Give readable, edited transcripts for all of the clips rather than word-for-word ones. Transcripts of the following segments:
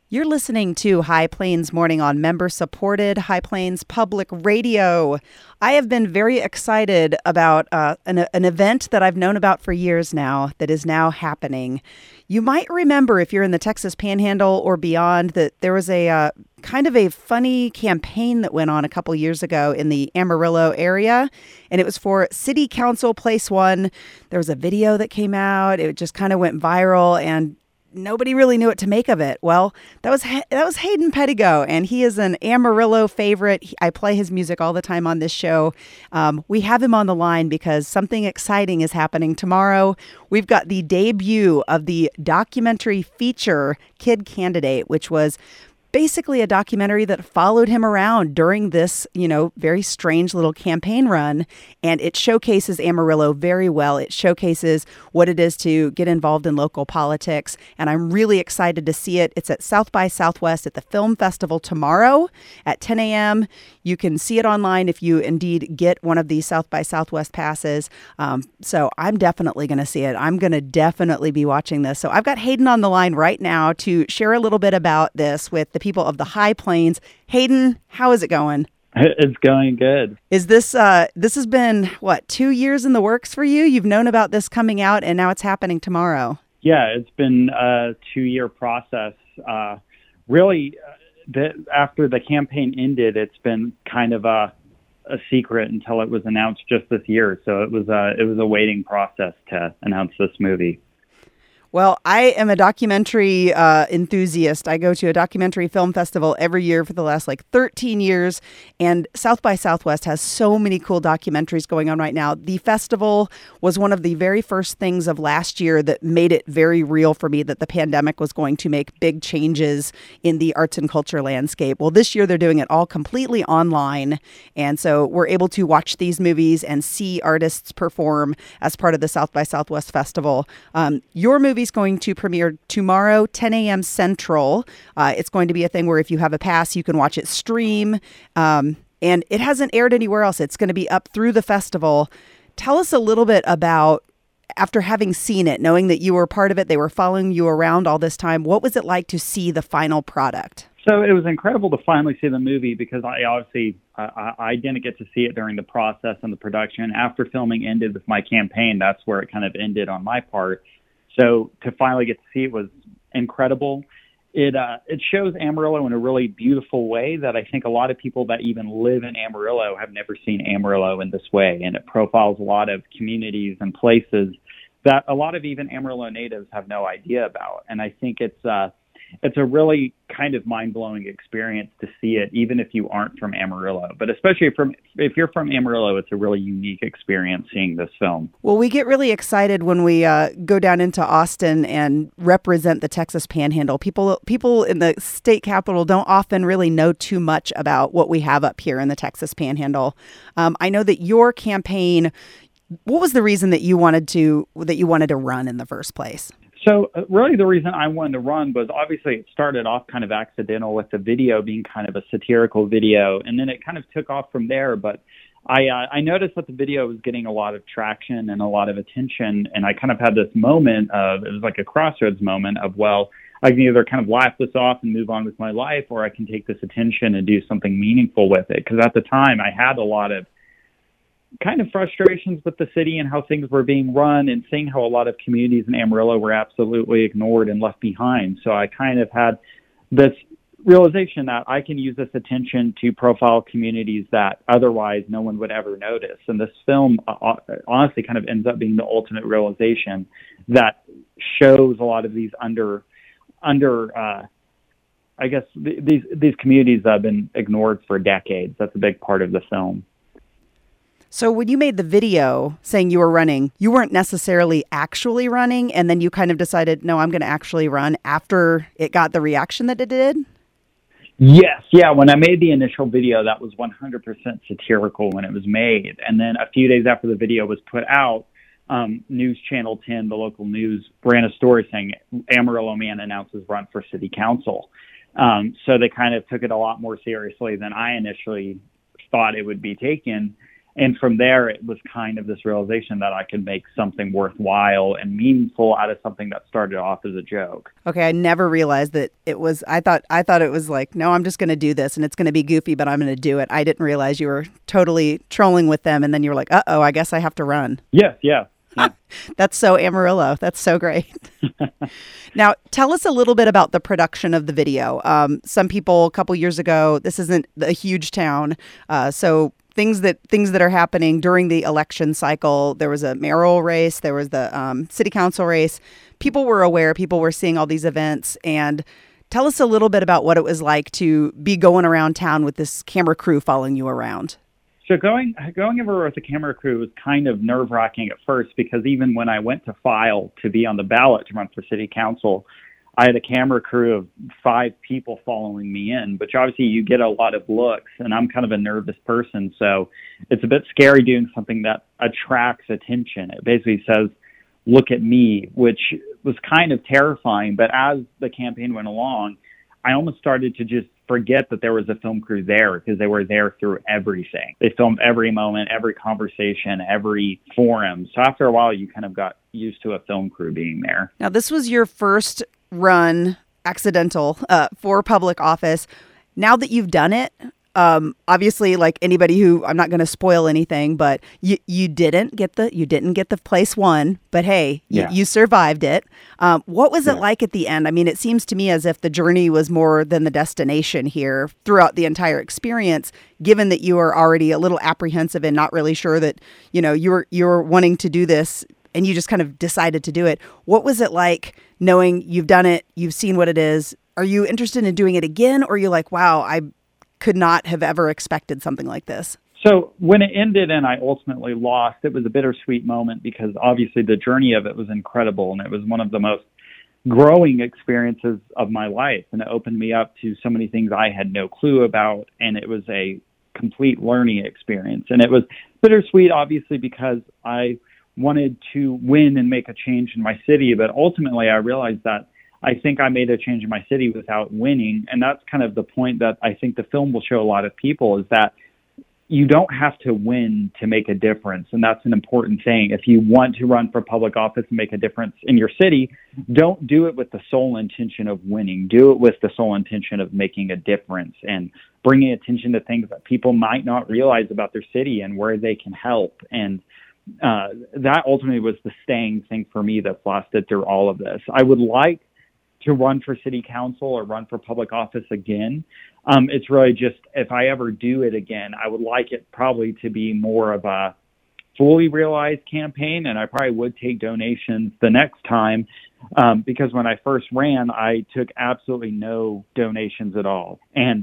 You're listening to High Plains Morning on member-supported High Plains Public Radio. I have been very excited about an event that I've known about for years now that is now happening. You might remember, if you're in the Texas Panhandle or beyond, that there was a kind of a funny campaign that went on a couple years ago in the Amarillo area, and it was for City Council Place One. There was a video that came out. It just kind of went viral, and nobody really knew what to make of it. Well, that was Hayden Pettigo, and he is an Amarillo favorite. I play his music all the time on this show. We have him on the line because something exciting is happening tomorrow. We've got the debut of the documentary feature Kid Candidate, which was basically a documentary that followed him around during this, very strange little campaign run. And it showcases Amarillo very well. It showcases what it is to get involved in local politics. And I'm really excited to see it. It's at South by Southwest at the Film Festival tomorrow at 10 a.m. You can see it online if you indeed get one of these South by Southwest passes. So I'm definitely going to see it. I'm going to definitely be watching this. So I've got Hayden on the line right now to share a little bit about this with the people of the High Plains. Hayden, how is it going? It's going good. Is this has been 2 years in the works for you? You've known about this coming out and now it's happening tomorrow. Yeah, it's been a 2-year process. Really, after the campaign ended, it's been kind of a secret until it was announced just this year. So it was a waiting process to announce this movie. Well, I am a documentary enthusiast. I go to a documentary film festival every year for the last 13 years. And South by Southwest has so many cool documentaries going on right now. The festival was one of the very first things of last year that made it very real for me that the pandemic was going to make big changes in the arts and culture landscape. Well, this year they're doing it all completely online. And so we're able to watch these movies and see artists perform as part of the South by Southwest Festival. Your movie is going to premiere tomorrow, 10 a.m. Central. It's going to be a thing where if you have a pass, you can watch it stream. And it hasn't aired anywhere else. It's going to be up through the festival. Tell us a little bit about, after having seen it, knowing that you were part of it, they were following you around all this time. What was it like to see the final product? So it was incredible to finally see the movie because I didn't get to see it during the process and the production. After filming ended with my campaign, that's where it kind of ended on my part. So to finally get to see it was incredible. It shows Amarillo in a really beautiful way that I think a lot of people that even live in Amarillo have never seen Amarillo in this way. And it profiles a lot of communities and places that a lot of even Amarillo natives have no idea about. And I think it's a really kind of mind-blowing experience to see it, even if you aren't from Amarillo. But especially if you're from Amarillo, it's a really unique experience seeing this film. Well, we get really excited when we go down into Austin and represent the Texas Panhandle. People in the state capital don't often really know too much about what we have up here in the Texas Panhandle. I know that your campaign, what was the reason that you wanted to run in the first place? So really the reason I wanted to run was obviously it started off kind of accidental with the video being kind of a satirical video, and then it kind of took off from there. But I noticed that the video was getting a lot of traction and a lot of attention, and I kind of had this moment it was like a crossroads moment of, well, I can either kind of laugh this off and move on with my life, or I can take this attention and do something meaningful with it. Because at the time I had a lot of kind of frustrations with the city and how things were being run, and seeing how a lot of communities in Amarillo were absolutely ignored and left behind. So I kind of had this realization that I can use this attention to profile communities that otherwise no one would ever notice. And this film honestly kind of ends up being the ultimate realization that shows a lot of these I guess these communities that have been ignored for decades. That's a big part of the film. So when you made the video saying you were running, you weren't necessarily actually running, and then you kind of decided, no, I'm going to actually run after it got the reaction that it did? Yes. Yeah. When I made the initial video, that was 100% satirical when it was made. And then a few days after the video was put out, News Channel 10, the local news, ran a story saying Amarillo man announces run for city council. So they kind of took it a lot more seriously than I initially thought it would be taken. And from there, it was kind of this realization that I could make something worthwhile and meaningful out of something that started off as a joke. Okay, I never realized that it was. I thought it was like, no, I'm just going to do this, and it's going to be goofy, but I'm going to do it. I didn't realize you were totally trolling with them, and then you were like, uh-oh, I guess I have to run. Yes, yeah. That's so Amarillo. That's so great. Now, tell us a little bit about the production of the video. Some people, a couple years ago, this isn't a huge town, so things that are happening during the election cycle. There was a mayoral race. There was the city council race. People were aware. People were seeing all these events. And tell us a little bit about what it was like to be going around town with this camera crew following you around. So going everywhere with the camera crew was kind of nerve-wracking at first, because even when I went to file to be on the ballot to run for city council, I had a camera crew of 5 people following me in, which obviously you get a lot of looks, and I'm kind of a nervous person. So it's a bit scary doing something that attracts attention. It basically says, look at me, which was kind of terrifying. But as the campaign went along, I almost started to just forget that there was a film crew there, because they were there through everything. They filmed every moment, every conversation, every forum. So after a while, you kind of got used to a film crew being there. Now, this was your first run, accidental, for public office. Now that you've done it, obviously, like anybody who, I'm not going to spoil anything, but you didn't get the place one, but hey, you survived it. What was it like at the end? I mean, it seems to me as if the journey was more than the destination here throughout the entire experience, given that you were already a little apprehensive and not really sure that, you were wanting to do this, and you just kind of decided to do it. What was it like knowing you've done it, you've seen what it is? Are you interested in doing it again? Or are you like, wow, I could not have ever expected something like this? So when it ended and I ultimately lost, it was a bittersweet moment, because obviously the journey of it was incredible, and it was one of the most growing experiences of my life, and it opened me up to so many things I had no clue about, and it was a complete learning experience. And it was bittersweet, obviously, because I wanted to win and make a change in my city, but ultimately I realized that I think I made a change in my city without winning. And that's kind of the point that I think the film will show a lot of people, is that you don't have to win to make a difference. And that's an important thing. If you want to run for public office and make a difference in your city, don't do it with the sole intention of winning. Do it with the sole intention of making a difference and bringing attention to things that people might not realize about their city and where they can help. And that ultimately was the staying thing for me that's lasted through all of this. I would like to run for city council or run for public office again. It's really just, if I ever do it again, I would like it probably to be more of a fully realized campaign, and I probably would take donations the next time, because when I first ran, I took absolutely no donations at all.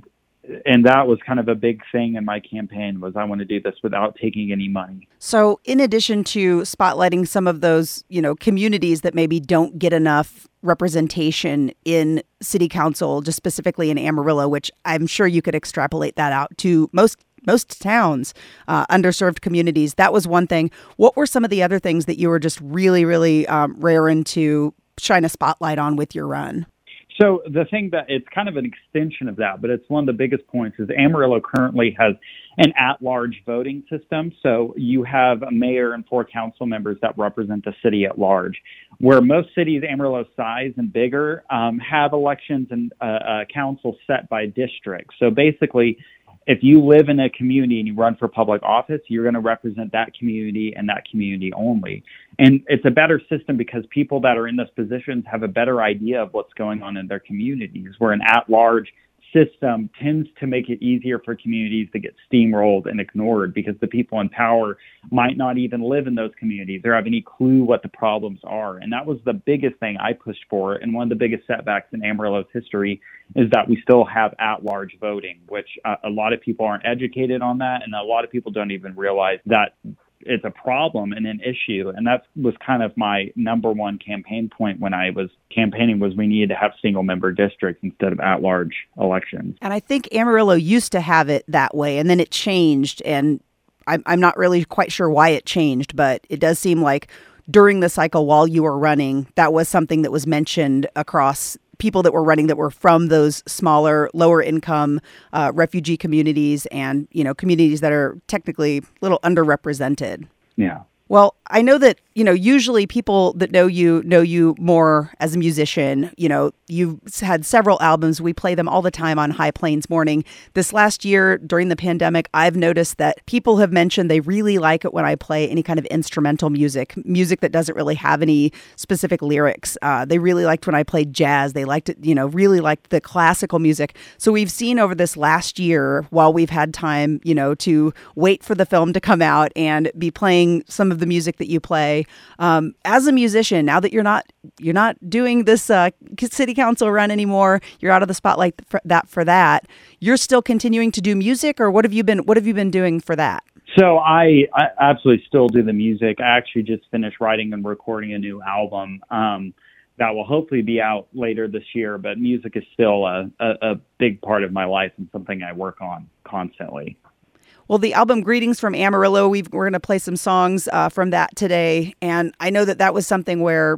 And that was kind of a big thing in my campaign, was I want to do this without taking any money. So in addition to spotlighting some of those, communities that maybe don't get enough representation in city council, just specifically in Amarillo, which I'm sure you could extrapolate that out to most towns, underserved communities. That was one thing. What were some of the other things that you were just really, really raring to shine a spotlight on with your run? So the thing that it's kind of an extension of that, but it's one of the biggest points, is Amarillo currently has an at-large voting system. So you have a mayor and 4 council members that represent the city at large, where most cities Amarillo's size and bigger have elections and council set by district. So basically, if you live in a community and you run for public office, you're going to represent that community and that community only. And it's a better system because people that are in those positions have a better idea of what's going on in their communities, where an at-large system tends to make it easier for communities to get steamrolled and ignored, because the people in power might not even live in those communities or have any clue what the problems are. And that was the biggest thing I pushed for. And one of the biggest setbacks in Amarillo's history is that we still have at-large voting, which a lot of people aren't educated on that. And a lot of people don't even realize that it's a problem and an issue. And that was kind of my number one campaign point when I was campaigning, was we needed to have single member districts instead of at-large elections. And I think Amarillo used to have it that way, and then it changed. And I'm not really quite sure why it changed, but it does seem like during the cycle while you were running, that was something that was mentioned across people that were running that were from those smaller, lower income refugee communities and, communities that are technically a little underrepresented. Yeah. Well, I know that, usually people that know you more as a musician. You've had several albums. We play them all the time on High Plains Morning. This last year during the pandemic, I've noticed that people have mentioned they really like it when I play any kind of instrumental music that doesn't really have any specific lyrics. They really liked when I played jazz. They liked it, really liked the classical music. So we've seen over this last year, while we've had time, to wait for the film to come out and be playing some of the music that you play. As a musician, now that you're not doing this city council run anymore, you're out of the spotlight for that. You're still continuing to do music, or what have you been doing for that? So I absolutely still do the music. I actually just finished writing and recording a new album that will hopefully be out later this year. But music is still a big part of my life and something I work on constantly. Well, the album Greetings from Amarillo, we're going to play some songs from that today. And I know that was something where,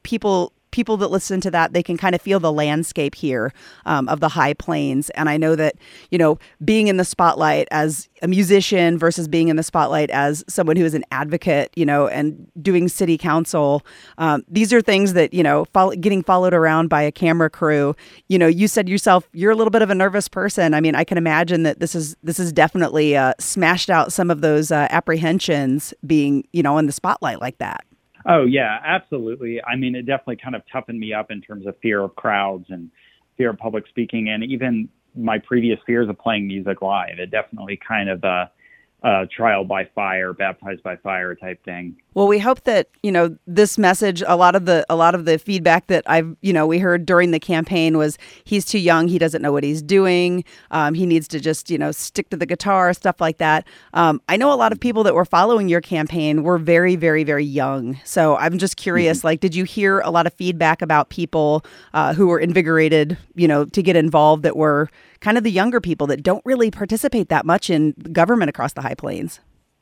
people that listen to that, they can kind of feel the landscape here of the High Plains. And I know that, being in the spotlight as a musician versus being in the spotlight as someone who is an advocate, and doing city council, these are things that, getting followed around by a camera crew. You said yourself, you're a little bit of a nervous person. I mean, I can imagine that this is definitely smashed out some of those apprehensions being, in the spotlight like that. Oh, yeah, absolutely. I mean, it definitely kind of toughened me up in terms of fear of crowds and fear of public speaking, and even my previous fears of playing music live. It definitely kind of trial by fire, baptized by fire type thing. Well, we hope that, this message, a lot of the feedback that we heard during the campaign was he's too young. He doesn't know what he's doing. He needs to just, stick to the guitar, stuff like that. I know a lot of people that were following your campaign were very, very, very young. So I'm just curious, did you hear a lot of feedback about people who were invigorated, to get involved that were kind of the younger people that don't really participate that much in government across the High Plains?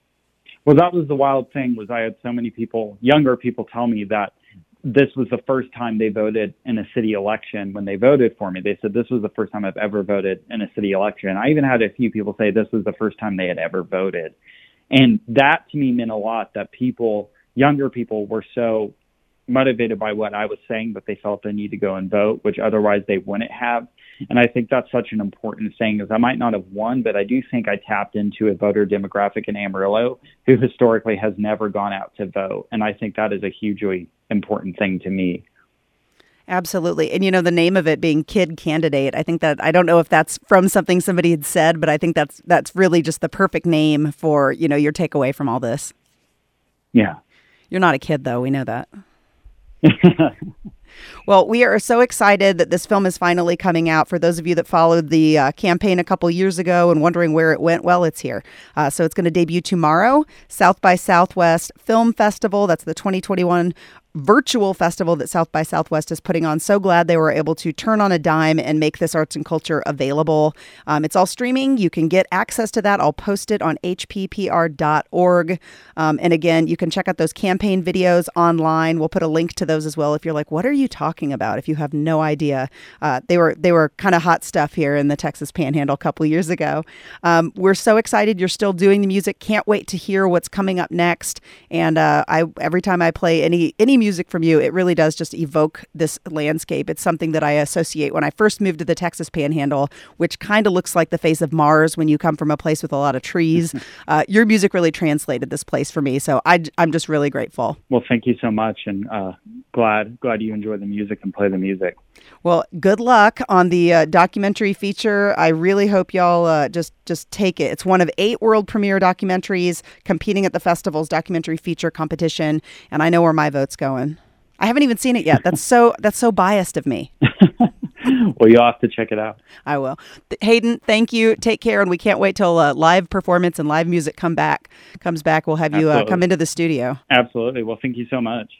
Well, that was the wild thing, was I had so many younger people tell me that this was the first time they voted in a city election. When they voted for me, they said, this was the first time I've ever voted in a city election. I even had a few people say this was the first time they had ever voted. And that to me meant a lot, that younger people were so motivated by what I was saying that they felt the need to go and vote, which otherwise they wouldn't have. And I think that's such an important thing, is I might not have won, but I do think I tapped into a voter demographic in Amarillo who historically has never gone out to vote. And I think that is a hugely important thing to me. Absolutely. And, the name of it being Kid Candidate, I think that, I don't know if that's from something somebody had said, but I think that's really just the perfect name for, your takeaway from all this. Yeah. You're not a kid, though. We know that. Well, we are so excited that this film is finally coming out. For those of you that followed the campaign a couple years ago and wondering where it went, well, it's here. So it's going to debut tomorrow. South by Southwest Film Festival. That's the 2021 virtual festival that South by Southwest is putting on. So glad they were able to turn on a dime and make this arts and culture available. It's all streaming. You can get access to that. I'll post it on hppr.org. And again, you can check out those campaign videos online. We'll put a link to those as well if you're like, what are you talking about? If you have no idea. They were kind of hot stuff here in the Texas Panhandle a couple years ago. We're so excited you're still doing the music. Can't wait to hear what's coming up next. And every time I play any music from you, it really does just evoke this landscape. It's something that I associate when I first moved to the Texas Panhandle, which kind of looks like the face of Mars when you come from a place with a lot of trees. Your music really translated this place for me, so I'm just really grateful. Well, thank you so much, and glad you enjoy the music and play the music. Well, good luck on the documentary feature. I really hope y'all just take it. It's one of 8 world premiere documentaries competing at the festival's documentary feature competition, and I know where my vote's going. I haven't even seen it yet. That's so biased of me. Well, you'll have to check it out. I will. Hayden, thank you. Take care, and we can't wait till live performance and live music comes back. We'll have you come into the studio. Absolutely. Well, thank you so much.